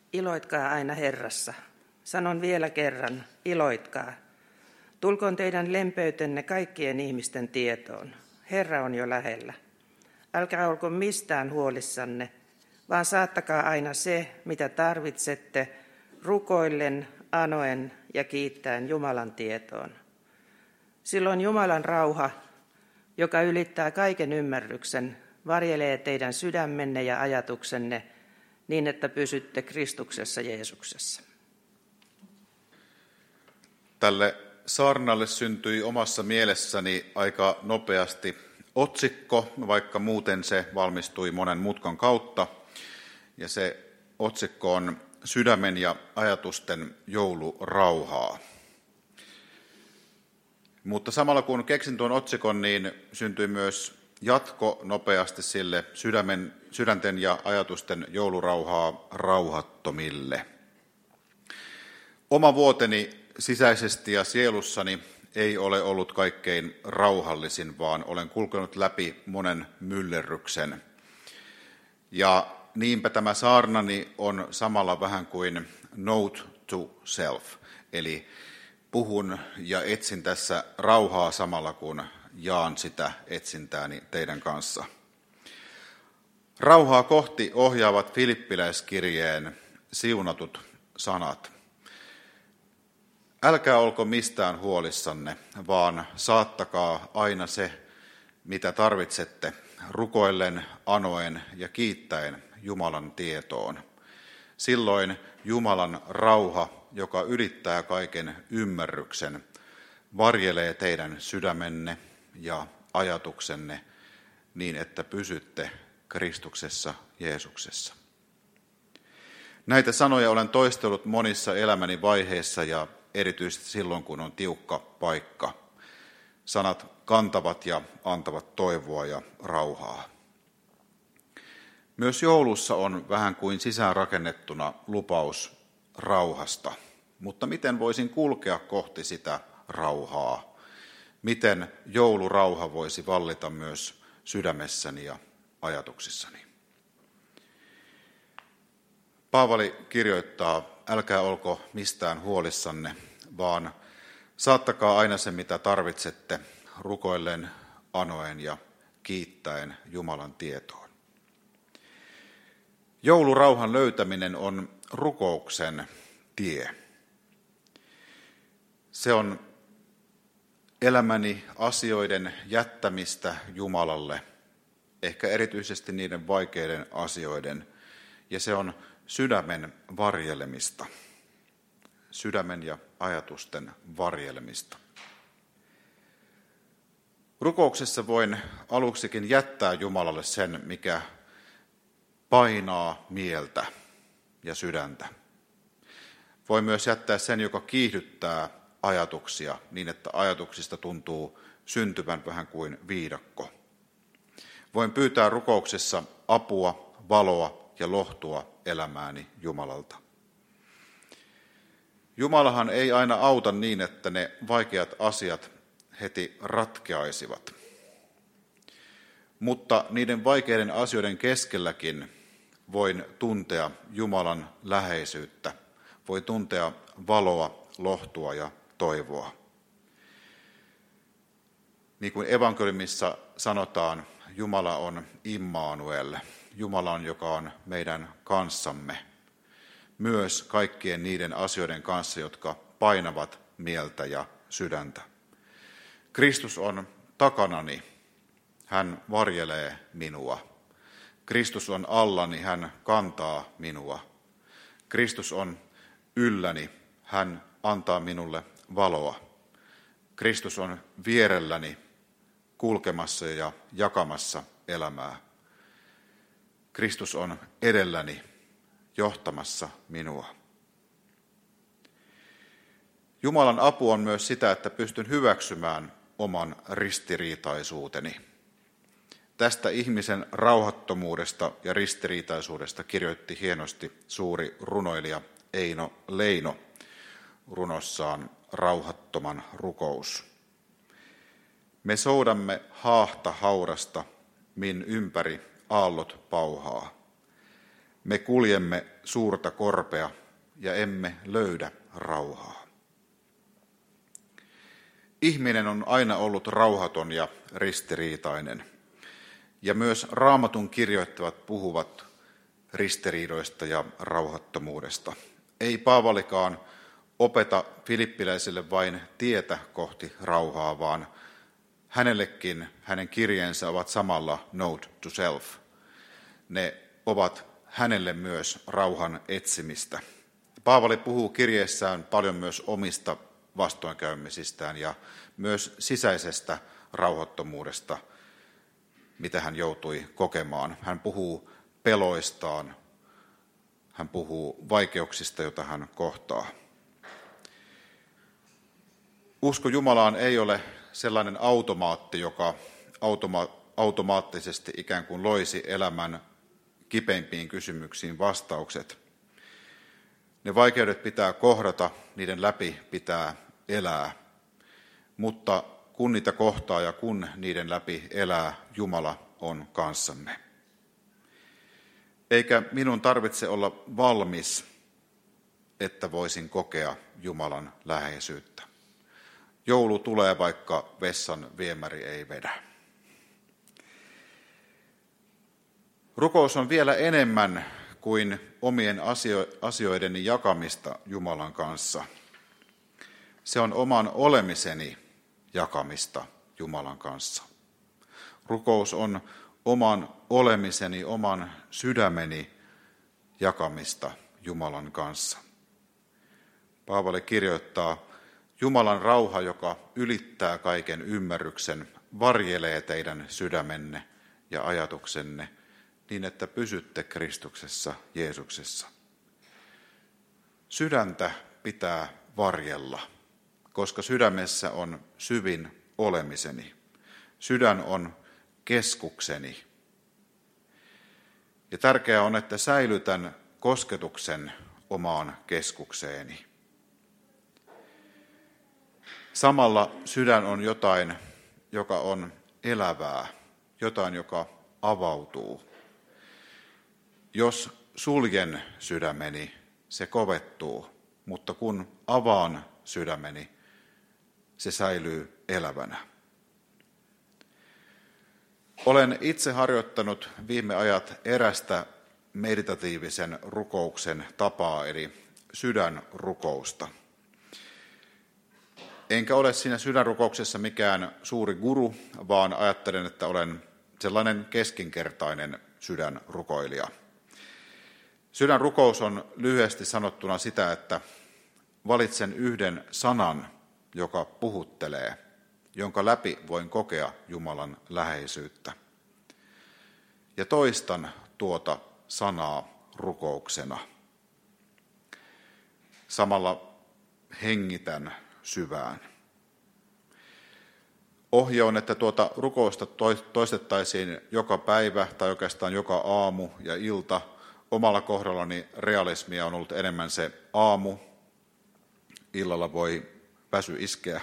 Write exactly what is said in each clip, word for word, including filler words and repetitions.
Iloitkaa aina Herrassa. Sanon vielä kerran, iloitkaa. Tulkoon teidän lempeytenne kaikkien ihmisten tietoon. Herra on jo lähellä. Älkää olko mistään huolissanne, vaan saattakaa aina se, mitä tarvitsette, rukoillen, anoen ja kiittäen Jumalan tietoon. Silloin Jumalan rauha, joka ylittää kaiken ymmärryksen, varjelee teidän sydämenne ja ajatuksenne niin, että pysytte Kristuksessa Jeesuksessa. Tälle saarnalle syntyi omassa mielessäni aika nopeasti otsikko, vaikka muuten se valmistui monen mutkan kautta. Ja se otsikko on Sydämen ja ajatusten joulurauhaa. Mutta samalla kun keksin tuon otsikon, niin syntyi myös jatko nopeasti sille sydämen, sydänten ja ajatusten joulurauhaa rauhattomille. Oma vuoteni sisäisesti ja sielussani ei ole ollut kaikkein rauhallisin, vaan olen kulkenut läpi monen myllerryksen. Ja niinpä tämä saarnani on samalla vähän kuin note to self, eli puhun ja etsin tässä rauhaa samalla kun jaan sitä etsintääni teidän kanssa. Rauhaa kohti ohjaavat Filippiläiskirjeen siunatut sanat. Älkää olko mistään huolissanne, vaan saattakaa aina se, mitä tarvitsette, rukoillen, anoen ja kiittäen Jumalan tietoon. Silloin Jumalan rauha, joka ylittää kaiken ymmärryksen, varjelee teidän sydämenne ja ajatuksenne niin, että pysytte Kristuksessa Jeesuksessa. Näitä sanoja olen toistellut monissa elämäni vaiheissa ja erityisesti silloin, kun on tiukka paikka. Sanat kantavat ja antavat toivoa ja rauhaa. Myös joulussa on vähän kuin sisäänrakennettuna lupaus rauhasta. Mutta miten voisin kulkea kohti sitä rauhaa? Miten joulurauha voisi vallita myös sydämessäni ja ajatuksissani? Paavali kirjoittaa, älkää olko mistään huolissanne, vaan saattakaa aina se, mitä tarvitsette, rukoillen, anoen ja kiittäen Jumalan tietoon. Joulurauhan löytäminen on rukouksen tie. Se on elämäni asioiden jättämistä Jumalalle, ehkä erityisesti niiden vaikeiden asioiden, ja se on sydämen varjelemista, sydämen ja ajatusten varjelemista. Rukouksessa voin aluksikin jättää Jumalalle sen, mikä painaa mieltä ja sydäntä. Voin myös jättää sen, joka kiihdyttää ajatuksia niin, että ajatuksista tuntuu syntyvän vähän kuin viidakko. Voin pyytää rukouksessa apua, valoa ja lohtua elämääni Jumalalta. Jumalahan ei aina auta niin, että ne vaikeat asiat heti ratkeaisivat. Mutta niiden vaikeiden asioiden keskelläkin voin tuntea Jumalan läheisyyttä, voin tuntea valoa, lohtua ja toivoa. Niin kuin evankeliumissa sanotaan, Jumala on Immanuel, Jumala on, joka on meidän kanssamme, myös kaikkien niiden asioiden kanssa, jotka painavat mieltä ja sydäntä. Kristus on takanani, hän varjelee minua. Kristus on allani, hän kantaa minua. Kristus on ylläni, hän antaa minulle valoa. Kristus on vierelläni, kulkemassa ja jakamassa elämää. Kristus on edelläni, johtamassa minua. Jumalan apu on myös sitä, että pystyn hyväksymään oman ristiriitaisuuteni. Tästä ihmisen rauhattomuudesta ja ristiriitaisuudesta kirjoitti hienosti suuri runoilija Eino Leino runossaan Rauhattoman rukous. Me soudamme haahta haurasta, min ympäri aallot pauhaa. Me kuljemme suurta korpea ja emme löydä rauhaa. Ihminen on aina ollut rauhaton ja ristiriitainen. Ja myös Raamatun kirjoittavat puhuvat ristiriidoista ja rauhattomuudesta. Ei Paavalikaan opeta filippiläisille vain tietä kohti rauhaa, vaan hänellekin hänen kirjeensä ovat samalla note to self. Ne ovat hänelle myös rauhan etsimistä. Paavali puhuu kirjeessään paljon myös omista vastoinkäymisistään ja myös sisäisestä rauhattomuudesta, mitä hän joutui kokemaan. Hän puhuu peloistaan, hän puhuu vaikeuksista, joita hän kohtaa. Usko Jumalaan ei ole sellainen automaatti, joka automa- automaattisesti ikään kuin loisi elämän kipeimpiin kysymyksiin vastaukset. Ne vaikeudet pitää kohdata, niiden läpi pitää elää, mutta kun niitä kohtaa ja kun niiden läpi elää, Jumala on kanssamme. Eikä minun tarvitse olla valmis, että voisin kokea Jumalan läheisyyttä. Joulu tulee, vaikka vessan viemäri ei vedä. Rukous on vielä enemmän kuin omien asioideni jakamista Jumalan kanssa. Se on oman olemiseni jakamista Jumalan kanssa. Rukous on oman olemiseni, oman sydämeni jakamista Jumalan kanssa. Paavali kirjoittaa, Jumalan rauha, joka ylittää kaiken ymmärryksen, varjelee teidän sydämenne ja ajatuksenne niin, että pysytte Kristuksessa, Jeesuksessa. Sydäntä pitää varjella, koska sydämessä on syvin olemiseni. Sydän on keskukseni. Ja tärkeää on, että säilytän kosketuksen omaan keskukseeni. Samalla sydän on jotain, joka on elävää, jotain, joka avautuu. Jos suljen sydämeni, se kovettuu, mutta kun avaan sydämeni, se säilyy elävänä. Olen itse harjoittanut viime ajat erästä meditatiivisen rukouksen tapaa, eli sydänrukousta. Enkä ole siinä sydänrukouksessa mikään suuri guru, vaan ajattelen, että olen sellainen keskinkertainen sydänrukoilija. Sydänrukous on lyhyesti sanottuna sitä, että valitsen yhden sanan, joka puhuttelee, jonka läpi voin kokea Jumalan läheisyyttä. Ja toistan tuota sanaa rukouksena. Samalla hengitän syvään. Ohje on, että tuota rukousta toistettaisiin joka päivä tai oikeastaan joka aamu ja ilta. Omalla kohdallani realismia on ollut enemmän se aamu. Illalla voi väsy iskeä.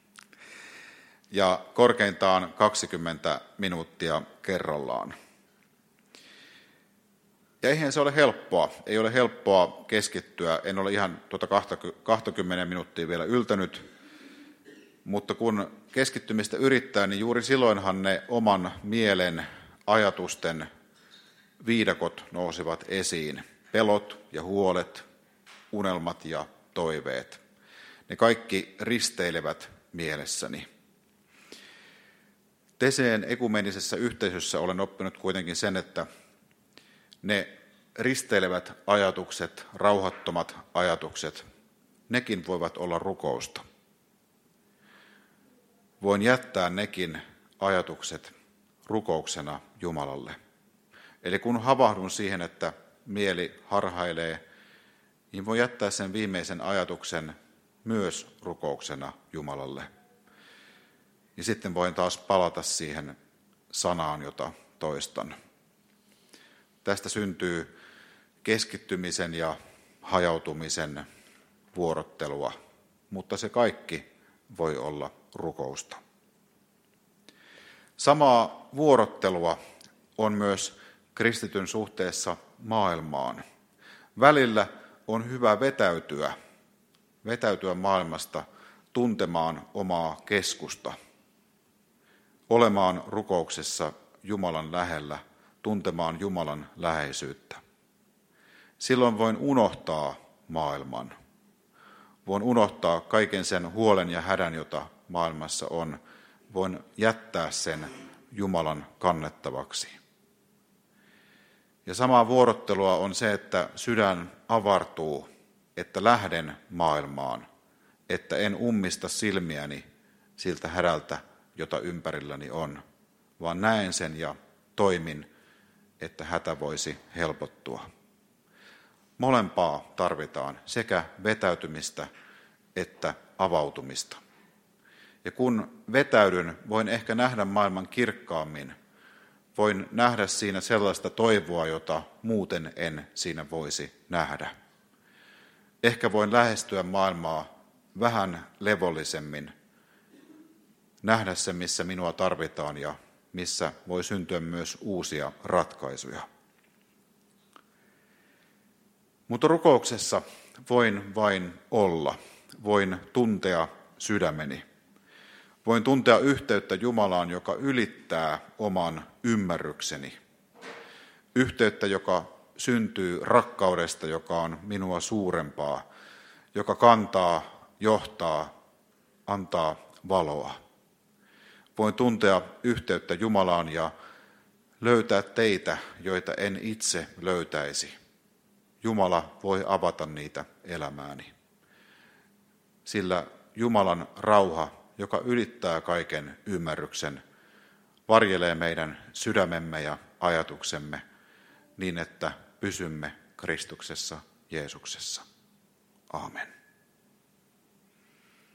Ja korkeintaan kaksikymmentä minuuttia kerrallaan. Ja eihän se ole helppoa. Ei ole helppoa keskittyä. En ole ihan tuota kaksikymmentä minuuttia vielä yltänyt. Mutta kun keskittymistä yrittää, niin juuri silloinhan ne oman mielen ajatusten viidakot nousevat esiin. Pelot ja huolet, unelmat ja toiveet. Ne kaikki risteilevät mielessäni. Teseen ekumenisessä yhteisössä olen oppinut kuitenkin sen, että ne risteilevät ajatukset, rauhattomat ajatukset, nekin voivat olla rukousta. Voin jättää nekin ajatukset rukouksena Jumalalle. Eli kun havahdun siihen, että mieli harhailee, niin voin jättää sen viimeisen ajatuksen myös rukouksena Jumalalle. Ja sitten voin taas palata siihen sanaan, jota toistan. Tästä syntyy keskittymisen ja hajautumisen vuorottelua, mutta se kaikki voi olla rukousta. Samaa vuorottelua on myös kristityn suhteessa maailmaan. Välillä on hyvä vetäytyä, vetäytyä maailmasta tuntemaan omaa keskusta, olemaan rukouksessa Jumalan lähellä, tuntemaan Jumalan läheisyyttä. Silloin voin unohtaa maailman. Voin unohtaa kaiken sen huolen ja hädän, jota maailmassa on. Voin jättää sen Jumalan kannettavaksi. Ja samaa vuorottelua on se, että sydän avartuu, että lähden maailmaan, että en ummista silmiäni siltä hädältä, jota ympärilläni on, vaan näen sen ja toimin, että hätä voisi helpottua. Molempaa tarvitaan, sekä vetäytymistä että avautumista. Ja kun vetäydyn, voin ehkä nähdä maailman kirkkaammin. Voin nähdä siinä sellaista toivoa, jota muuten en siinä voisi nähdä. Ehkä voin lähestyä maailmaa vähän levollisemmin, nähdä se, missä minua tarvitaan ja missä voi syntyä myös uusia ratkaisuja. Mutta rukouksessa voin vain olla, voin tuntea sydämeni. Voin tuntea yhteyttä Jumalaan, joka ylittää oman ymmärrykseni. Yhteyttä, joka syntyy rakkaudesta, joka on minua suurempaa, joka kantaa, johtaa, antaa valoa. Voin tuntea yhteyttä Jumalaan ja löytää teitä, joita en itse löytäisi. Jumala voi avata niitä elämääni. Sillä Jumalan rauha, joka ylittää kaiken ymmärryksen, varjelee meidän sydämemme ja ajatuksemme niin, että pysymme Kristuksessa Jeesuksessa. Aamen.